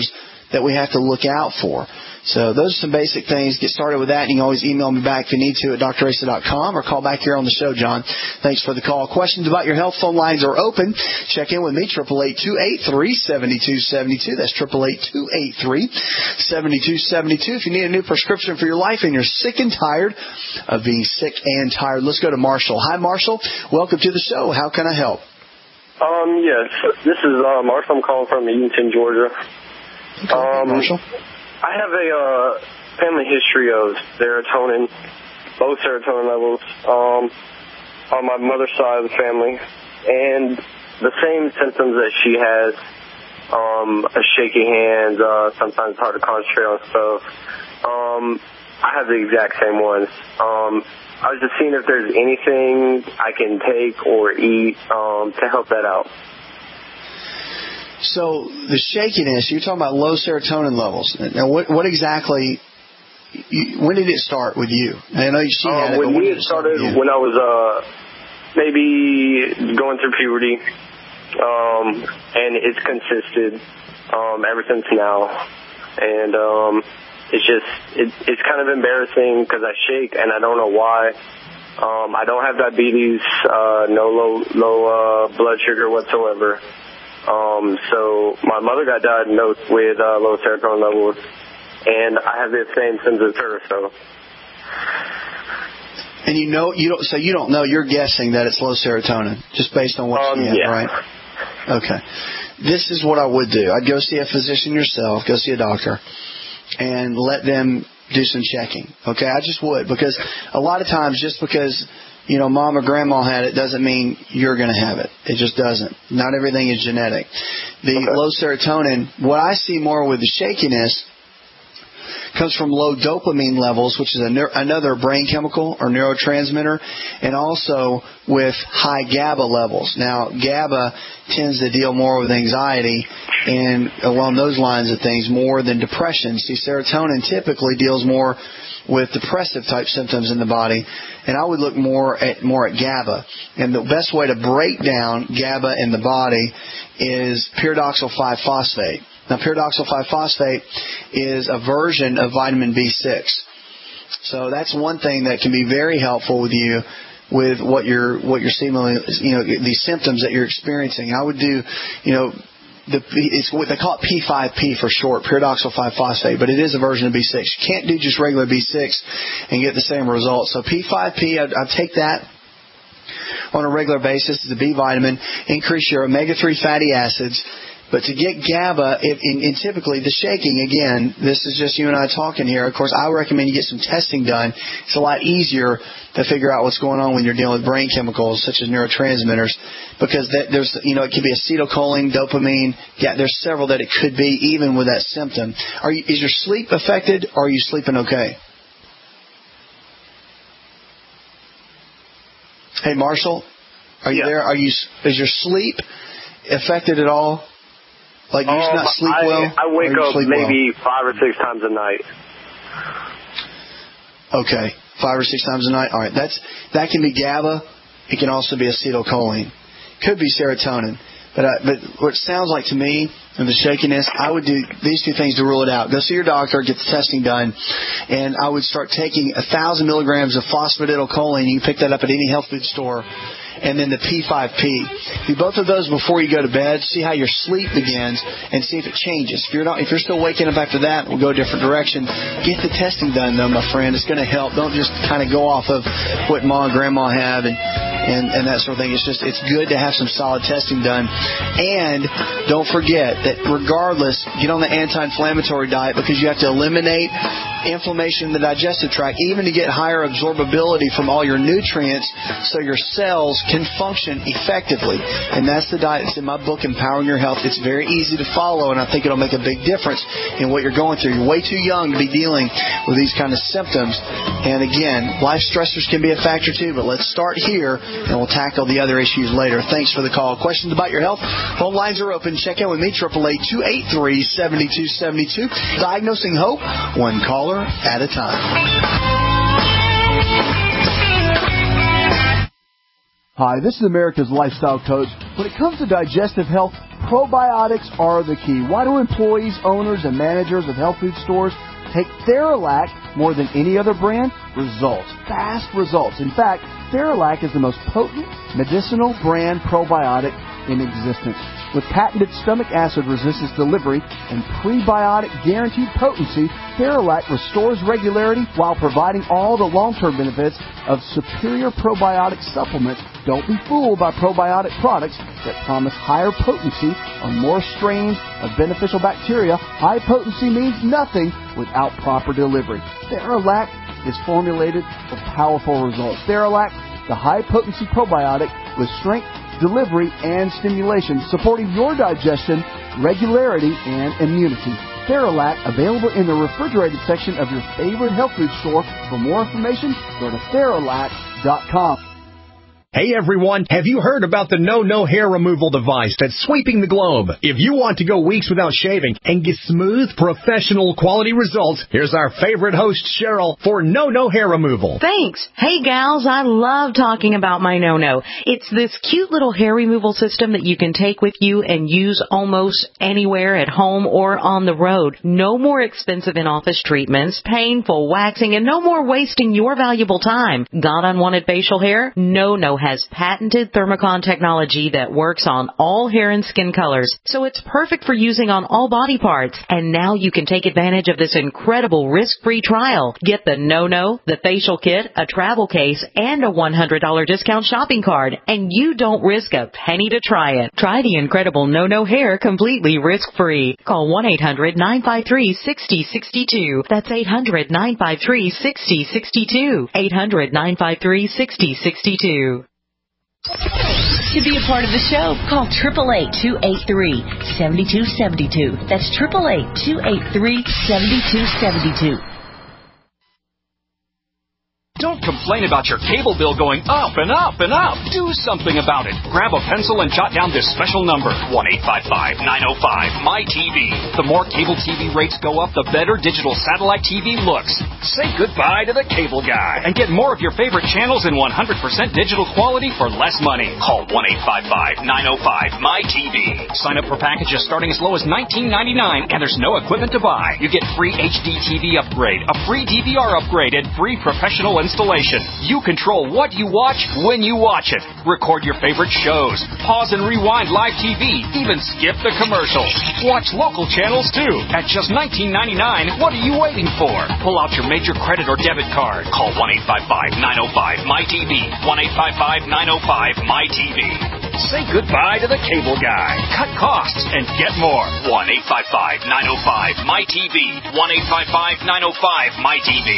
that we have to look out for. So those are some basic things. Get started with that, and you can always email me back if you need to at d r asa dot com or call back here on the show, John. Thanks for the call. Questions about your health, phone lines are open. Check in with me, eight eight eight, two eight three, seven two seven two. That's eight eight eight, two eight three, seven two seven two. If you need a new prescription for your life and you're sick and tired of being sick and tired, let's go to Marshall. Hi, Marshall. Welcome to the show. How can I help? Um, yes. This is uh, Marshall. I'm calling from Eatonton, Georgia. Okay, um, Marshall. I have a uh, family history of serotonin, low serotonin levels, um, on my mother's side of the family, and the same symptoms that she has, um, a shaky hands, uh, sometimes hard to concentrate on stuff. Um, I have the exact same ones. Um, I was just seeing if there's anything I can take or eat um, to help that out. So the shakiness, you're talking about low serotonin levels. Now, what, what exactly, you, when did it start with you? I know she um, had it, when but when we did it start with you? when I was uh, maybe going through puberty, um, and it's consisted um, ever since now. And um, it's just, it, it's kind of embarrassing because I shake and I don't know why. Um, I don't have diabetes, uh, no low, low uh, blood sugar whatsoever. Um, so my mother got diagnosed with uh, low serotonin levels, and I have the same symptoms as her. So, and you know, you don't. So you don't know. You're guessing that it's low serotonin just based on what um, she had, yeah. right? Okay. This is what I would do. I'd go see a physician yourself, go see a doctor, and let them do some checking. Okay, I just would, because a lot of times, just because you know, mom or grandma had it doesn't mean you're going to have it. It just doesn't. Not everything is genetic. The okay. low serotonin, what I see more with the shakiness, comes from low dopamine levels, which is a neur- another brain chemical or neurotransmitter, and also with high GABA levels. Now, GABA tends to deal more with anxiety and along those lines of things more than depression. See, serotonin typically deals more with depressive type symptoms in the body, and I would look more at more at GABA. And the best way to break down GABA in the body is pyridoxal five phosphate. Now, pyridoxal five phosphate is a version of vitamin B six. So that's one thing that can be very helpful with you with what you're what you're seemingly, you know, these symptoms that you're experiencing. I would do, you know, the it's what they call it P five P for short, pyridoxal five phosphate, but it is a version of B six. You can't do just regular B six and get the same results. So P five P, I'd, I'd take that on a regular basis as a B vitamin. Increase your omega three fatty acids. But to get GABA, it, in, in typically the shaking, again, this is just you and I talking here. Of course, I recommend you get some testing done. It's a lot easier to figure out what's going on when you're dealing with brain chemicals such as neurotransmitters, because that, there's, you know, it could be acetylcholine, dopamine. Yeah, there's several that it could be even with that symptom. Are you, is your sleep affected, or are you sleeping okay? Hey, Marshall, are you yeah. there? Are you? Is your sleep affected at all? Like, you um, not sleep well? I, I wake up maybe well? five or six times a night. Okay, five or six times a night. All right, that's that can be GABA. It can also be acetylcholine. Could be serotonin. But uh, but what it sounds like to me, and the shakiness, I would do these two things to rule it out. Go see your doctor, get the testing done, and I would start taking a thousand milligrams of phosphatidylcholine. You can pick that up at any health food store. And then the P five P. Do both of those before you go to bed. See how your sleep begins and see if it changes. If you're not, if you're still waking up after that, we'll go a different direction. Get the testing done, though, my friend. It's going to help. Don't just kind of go off of what mom and grandma have and, and, and that sort of thing. It's just, it's good to have some solid testing done. And don't forget that regardless, get on the anti-inflammatory diet, because you have to eliminate inflammation in the digestive tract, even to get higher absorbability from all your nutrients so your cells can function effectively. And that's the diet that's in my book, Empowering Your Health. It's very easy to follow, and I think it'll make a big difference in what you're going through. You're way too young to be dealing with these kind of symptoms. And again, life stressors can be a factor too, but let's start here, and we'll tackle the other issues later. Thanks for the call. Questions about your health? Phone lines are open. Check in with me, eight eight eight, two eight three, seven two seven two. Diagnosing Hope, one caller at a time. Hi, this is America's Lifestyle Coach. When it comes to digestive health, Probiotics are the key. Why do employees, owners, and managers of health food stores take Theralac more than any other brand? Results. Fast results. In fact, Theralac is the most potent medicinal brand probiotic in existence. With patented stomach acid resistance delivery and prebiotic guaranteed potency, Theralac restores regularity while providing all the long-term benefits of superior probiotic supplements. Don't be fooled by probiotic products that promise higher potency on more strains of beneficial bacteria. High potency means nothing without proper delivery. Theralac is formulated for powerful results. Theralac, the high-potency probiotic with strength, delivery, and stimulation, supporting your digestion, regularity, and immunity. Theralac, available in the refrigerated section of your favorite health food store. For more information, go to Theralac dot com. Hey everyone, have you heard about the No No hair removal device that's sweeping the globe? If you want to go weeks without shaving and get smooth, professional quality results, here's our favorite host, Cheryl, for No No hair removal. Thanks. Hey gals, I love talking about my No No. It's this cute little hair removal system that you can take with you and use almost anywhere at home or on the road. No more expensive in-office treatments, painful waxing, and no more wasting your valuable time. Got unwanted facial hair? No No has patented Thermocon technology that works on all hair and skin colors, so it's perfect for using on all body parts. And now you can take advantage of this incredible risk-free trial. Get the No No, the facial kit, a travel case, and a one hundred dollars discount shopping card, and you don't risk a penny to try it. Try the incredible No No hair completely risk-free. Call one eight hundred nine five three six zero six two. That's eight hundred nine five three six zero six two. eight hundred nine five three six zero six two. To be a part of the show, call eight eight eight, two eight three, seven two seven two. That's eight eight eight, two eight three, seven two seven two. Don't complain about your cable bill going up and up and up. Do something about it. Grab a pencil and jot down this special number, one eight five five, nine oh five, M Y T V. The more cable T V rates go up, the better digital satellite T V looks. Say goodbye to the cable guy and get more of your favorite channels in one hundred percent digital quality for less money. Call one eight five five, nine oh five, M Y T V. Sign up for packages starting as low as nineteen ninety-nine, and there's no equipment to buy. You get free H D T V upgrade, a free D V R upgrade, and free professional installation. You control what you watch when you watch it. Record your favorite shows. Pause and rewind live T V. Even skip the commercials. Watch local channels too. At just nineteen ninety-nine, what are you waiting for? Pull out your major credit or debit card. Call one eight five five, nine oh five, M Y T V. one eight five five, nine oh five, M Y T V. Say goodbye to the cable guy. Cut costs and get more. one eight five five, nine oh five, M Y T V. one eight five five, nine oh five, M Y T V.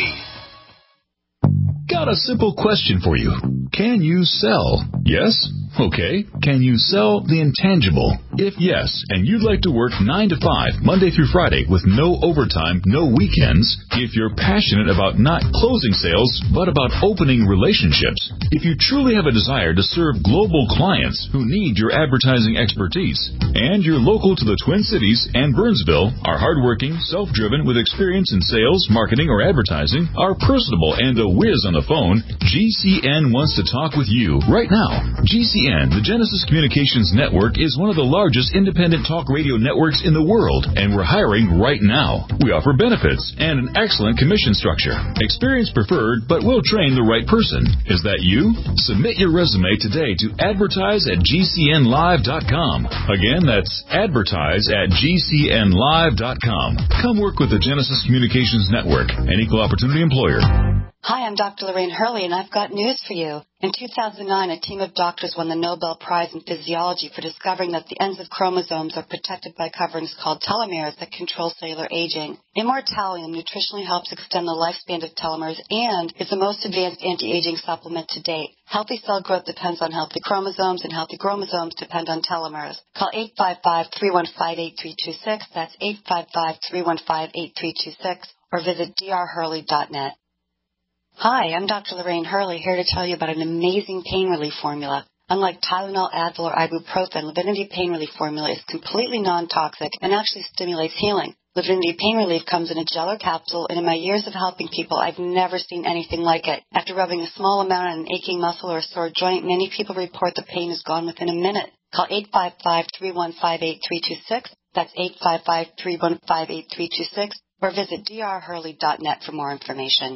Got a simple question for you. Can you sell? Yes? Okay. Can you sell the intangible? If yes, and you'd like to work nine to five, Monday through Friday, with no overtime, no weekends, if you're passionate about not closing sales, but about opening relationships, if you truly have a desire to serve global clients who need your advertising expertise, and you're local to the Twin Cities and Burnsville, are hardworking, self-driven, with experience in sales, marketing, or advertising, are personable and a whiz on the phone, G C N wants to talk with you right now. G C N, the Genesis Communications Network, is one of the largest independent talk radio networks in the world, and we're hiring right now. We offer benefits and an excellent commission structure. Experience preferred, but we'll train the right person. Is that you? Submit your resume today to advertise at G C N live dot com. Again, that's advertise at G C N live dot com. Come work with the Genesis Communications Network, an equal opportunity employer. Hi, I'm Doctor Lorraine Hurley, and I've got news for you. In two thousand nine, a team of doctors won the Nobel Prize in Physiology for discovering that the ends of chromosomes are protected by coverings called telomeres that control cellular aging. Immortalium nutritionally helps extend the lifespan of telomeres and is the most advanced anti-aging supplement to date. Healthy cell growth depends on healthy chromosomes, and healthy chromosomes depend on telomeres. Call eight five five, three one five, eight three two six. That's eight five five, three one five, eight three two six, or visit d r hurley dot net. Hi, I'm Doctor Lorraine Hurley, here to tell you about an amazing pain relief formula. Unlike Tylenol, Advil, or ibuprofen, Livinity Pain Relief Formula is completely non-toxic and actually stimulates healing. Livinity Pain Relief comes in a gel or capsule, and in my years of helping people, I've never seen anything like it. After rubbing a small amount on an aching muscle or a sore joint, many people report the pain is gone within a minute. Call eight five five, three one five, eight three two six. That's eight five five, three one five, eight three two six. Or visit d r hurley dot net for more information.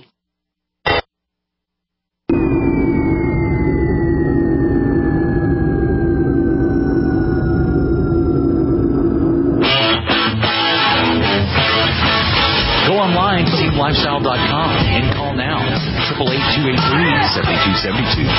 Go online, team lifestyle dot com, and call now, eight eight eight, two eight three, seven two seven two.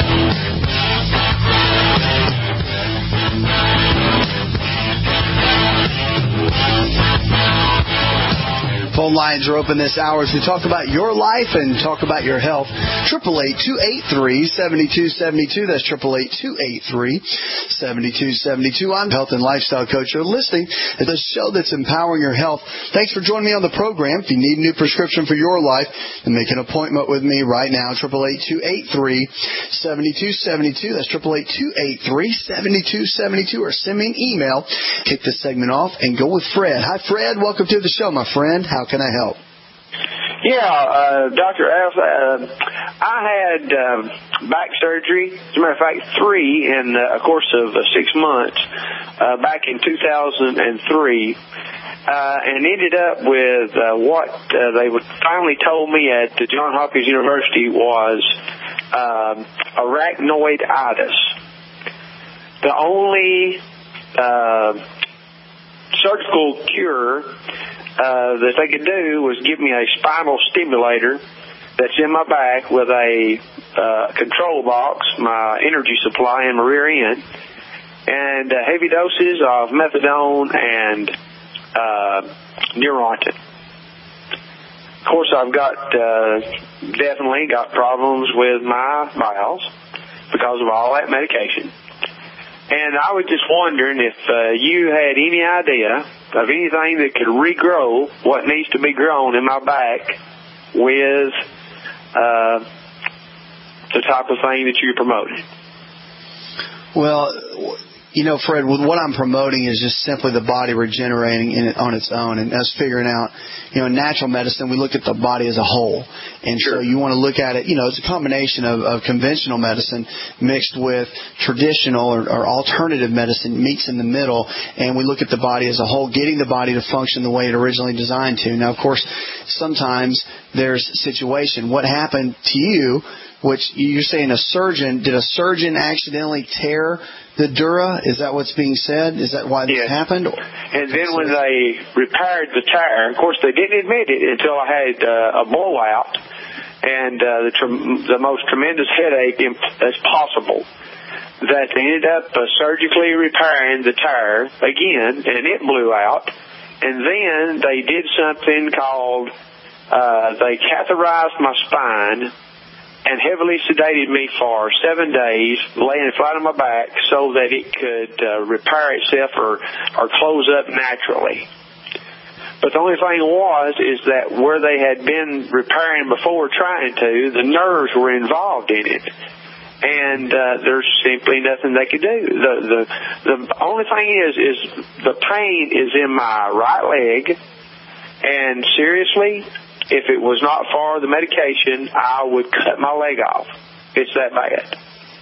Phone lines are open this hour as we talk about your life and talk about your health. eight eight eight, two eight three, seven two seven two. That's eight eight eight, two eight three, seven two seven two. I'm health and lifestyle coach. You're listening to the show that's empowering your health. Thanks for joining me on the program. If you need a new prescription for your life, then make an appointment with me right now. eight eight eight, two eight three, seven two seven two. That's eight eight eight, two eight three, seven two seven two. Or send me an email. Kick this segment off and go with Fred. Hi, Fred. Welcome to the show, my friend. How can I help? Yeah, uh, Doctor F, uh, I had uh, back surgery, as a matter of fact, three in uh, a course of uh, six months uh, back in two thousand three, uh, and ended up with uh, what uh, they would finally told me at Johns Hopkins University was um, arachnoiditis. The only uh, surgical cure Uh, that they could do was give me a spinal stimulator that's in my back with a uh, control box, my energy supply in my rear end, and uh, heavy doses of methadone and uh, Neurontin. Of course, I've got uh, definitely got problems with my bowels because of all that medication. And I was just wondering if uh, you had any idea of anything that could regrow what needs to be grown in my back with uh, the type of thing that you're promoting. Well, you know, Fred, with what I'm promoting is just simply the body regenerating in it on its own, and us figuring out, you know, in natural medicine, we look at the body as a whole. And sure. So you want to look at it, you know, it's a combination of, of conventional medicine mixed with traditional or, or alternative medicine meets in the middle, and we look at the body as a whole, getting the body to function the way it originally designed to. Now, of course, sometimes there's situation. What happened to you, which you're saying a surgeon, did a surgeon accidentally tear the dura? Is that what's being said? Is that why this yes. happened? And then when they repaired the tire, of course they didn't admit it until I had uh, a blowout and uh, the, tr- the most tremendous headache as possible, that they ended up uh, surgically repairing the tire again, and it blew out. And then they did something called, uh, they catheterized my spine and heavily sedated me for seven days, laying flat on my back so that it could uh, repair itself or, or close up naturally. But the only thing was is that where they had been repairing before trying to, the nerves were involved in it. And uh, there's simply nothing they could do. The, the, the only thing is, is the pain is in my right leg, and seriously, if it was not for the medication, I would cut my leg off. It's that bad.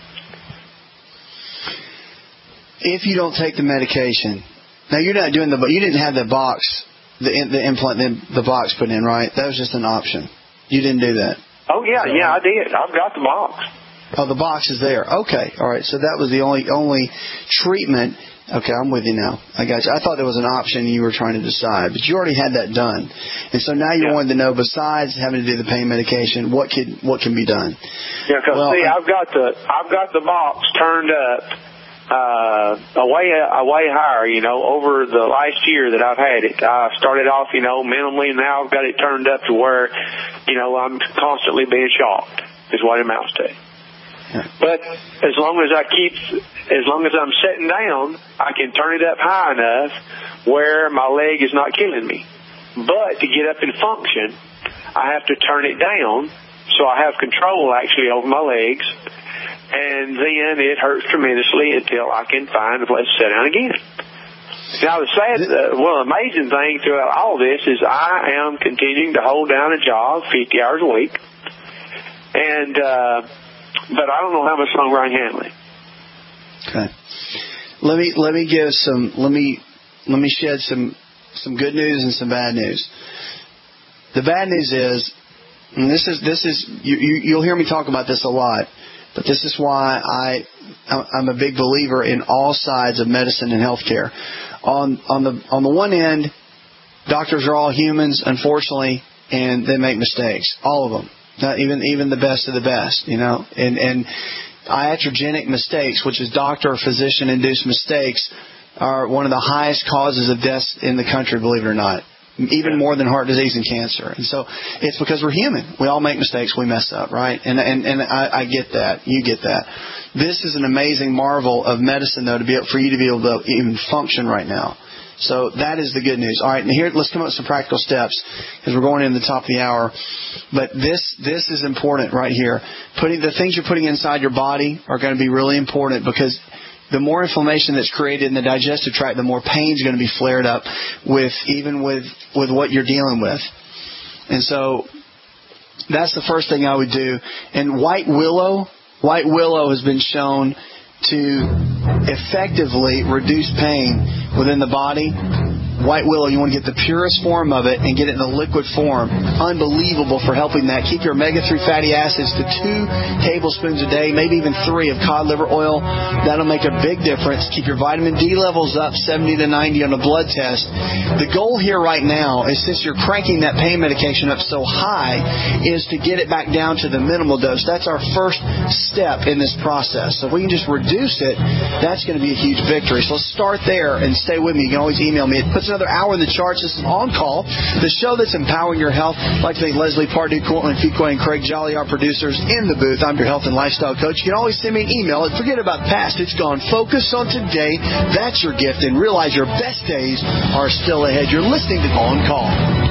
If you don't take the medication, now you're not doing the, you didn't have the box, the the implant, the, the box put in, right? That was just an option. You didn't do that. Oh yeah, yeah, I did. I've got the box. Oh, the box is there. Okay, all right. So that was the only only treatment. Okay, I'm with you now. I got you. I thought there was an option you were trying to decide, but you already had that done. And so now you yeah. wanted to know, besides having to do the pain medication, what could what can be done? Yeah, because well, see, I've got the I've got the box turned up uh, a way a way higher. You know, over the last year that I've had it, I started off, you know, minimally. Now I've got it turned up to where, you know, I'm constantly being shocked. Is what it amounts to. But as long as I keep, as long as I'm sitting down, I can turn it up high enough where my leg is not killing me. But to get up and function, I have to turn it down so I have control actually over my legs. And then it hurts tremendously until I can find a place to sit down again. Now the sad, uh, well, amazing thing throughout all this is I am continuing to hold down a job fifty hours a week. And, uh, but I don't know how much longer I'm handling. Okay. let me let me give some let me let me shed some some good news and some bad news. The bad news is, and this is this is you, you you'll hear me talk about this a lot, but this is why I I'm a big believer in all sides of medicine and healthcare. On on the on the one end, doctors are all humans, unfortunately, and they make mistakes, all of them. Not even even the best of the best, you know, and and iatrogenic mistakes, which is doctor or physician induced mistakes, are one of the highest causes of deaths in the country, believe it or not, even more than heart disease and cancer. And so it's because we're human. We all make mistakes. We mess up, right? And and and I, I get that. You get that. This is an amazing marvel of medicine, though, to be able, for you to be able to even function right now. So that is the good news. All right, and here, let's come up with some practical steps because we're going in the top of the hour. But this this is important right here. Putting the things you're putting inside your body are going to be really important because the more inflammation that's created in the digestive tract, the more pain is going to be flared up with even with with what you're dealing with. And so that's the first thing I would do. And white willow, white willow has been shown to effectively reduce pain within the body. White willow, you want to get the purest form of it and get it in a liquid form. Unbelievable for helping that. Keep your omega three fatty acids to two tablespoons a day, maybe even three of cod liver oil. That'll make a big difference. Keep your vitamin D levels up seventy to ninety on a blood test. The goal here right now is, since you're cranking that pain medication up so high, is to get it back down to the minimal dose. That's our first step in this process. So if we can just reduce it, that's going to be a huge victory. So let's start there and stay with me. You can always email me. It puts another hour in the charts. This is On Call, the show that's empowering your health. I'd like to thank Leslie Pardue, Cortland Fuqua, and Craig Jolly, our producers, in the booth. I'm your health and lifestyle coach. You can always send me an email. Forget about the past. It's gone. Focus on today. That's your gift. And realize your best days are still ahead. You're listening to On Call.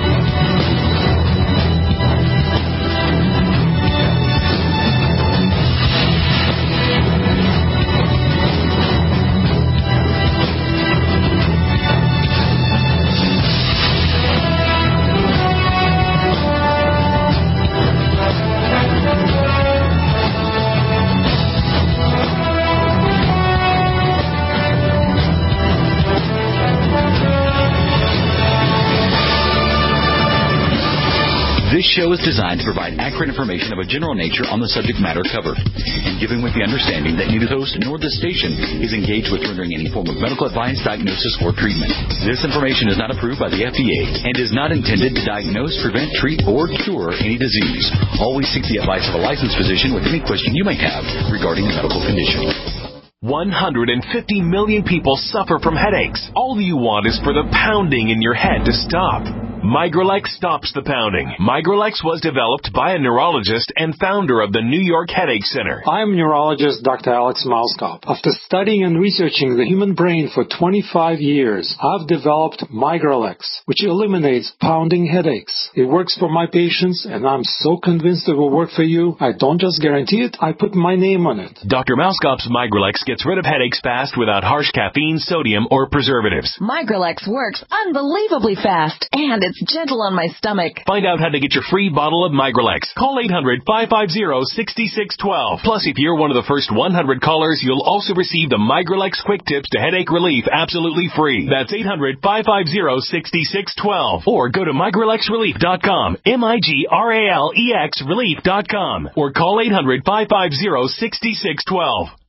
This show is designed to provide accurate information of a general nature on the subject matter covered, and given with the understanding that neither the host nor the station is engaged with rendering any form of medical advice, diagnosis, or treatment. This information is not approved by the F D A and is not intended to diagnose, prevent, treat, or cure any disease. Always seek the advice of a licensed physician with any question you may have regarding a medical condition. one hundred fifty million people suffer from headaches. All you want is for the pounding in your head to stop. Migralex stops the pounding. Migralex was developed by a neurologist and founder of the New York Headache Center. I'm neurologist Doctor Alex Mauskop. After studying and researching the human brain for twenty-five years, I've developed Migralex, which eliminates pounding headaches. It works for my patients, and I'm so convinced it will work for you. I don't just guarantee it, I put my name on it. Doctor Mauskop's Migralex gets rid of headaches fast without harsh caffeine, sodium, or preservatives. Migralex works unbelievably fast, and it's gentle on my stomach. Find out how to get your free bottle of Migralex. Call eight hundred, five five zero, six six one two. Plus, if you're one of the first one hundred callers, you'll also receive the Migralex Quick Tips to Headache Relief absolutely free. That's eight hundred, five five zero, six six one two. Or go to migralex relief dot com, M I G R A L E X relief dot com. Or call eight hundred, five five zero, six six one two.